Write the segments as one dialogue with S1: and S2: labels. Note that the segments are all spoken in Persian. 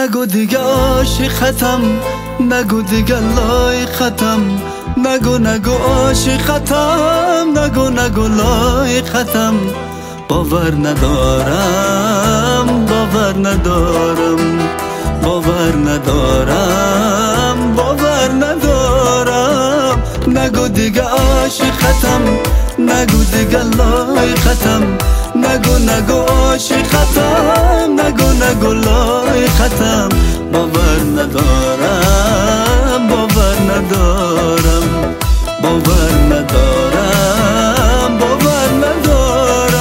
S1: نگو دیگه عاشقتم، نگو دیگه لایقتم، نگو عاشقتم، نگو لایقتم. باور ندارم، باور ندارم، باور ندارم، باور ندارم. نگو دیگه عاشقتم، نگو دیگه لایقتم، نگو عاشقتم، نگو لایقتم. باور ندارم، باور ندارم، باور ندارم، باور ندارم.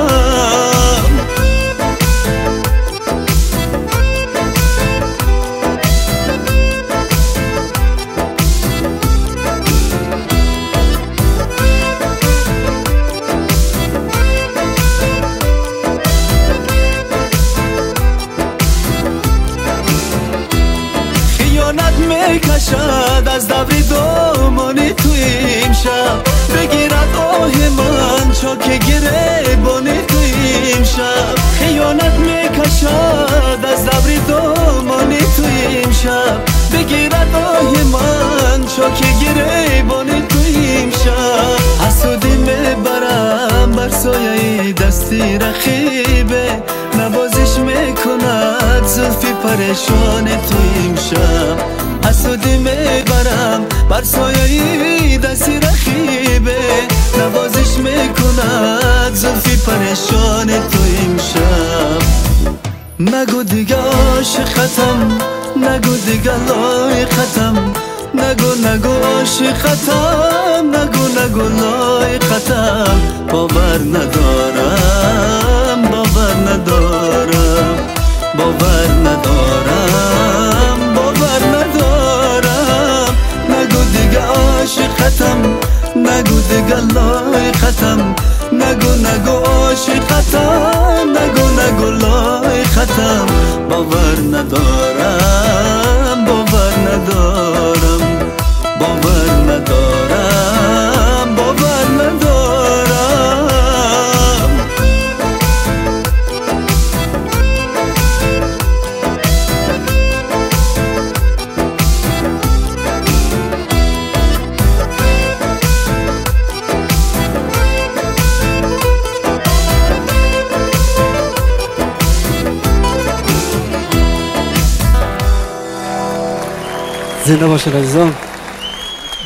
S1: میکشد از دبری دومانی توی این شب، بگیرد آه من چاک گریبانی توی این شب. خیانت میکشد از دبری دومانی توی این شب، بگیرد آه من چاک گریبانی توی این شب. حسودی میبرم بر سایه دستی رخیبه، نوازش میکند زلفی پریشان توی این شب. حسودی میبرم بر سایه دستی رخیبه، نوازش میکند زلفی پریشان تو امشب. نگو دیگه عاشقتم، نگو دیگه لایقتم، نگو عاشقتم، نگو لایقتم. باور ندارم، باور ندارم، باور ندارم، باور ندارم. نگو دیگه عاشقتم، نگو دیگه لایقتم، نگو عاشقتم، نگو لایقتم. باور ندارم، باور ندارم، باور ندارم، باور ندارم.
S2: زنده باشید عزیزان.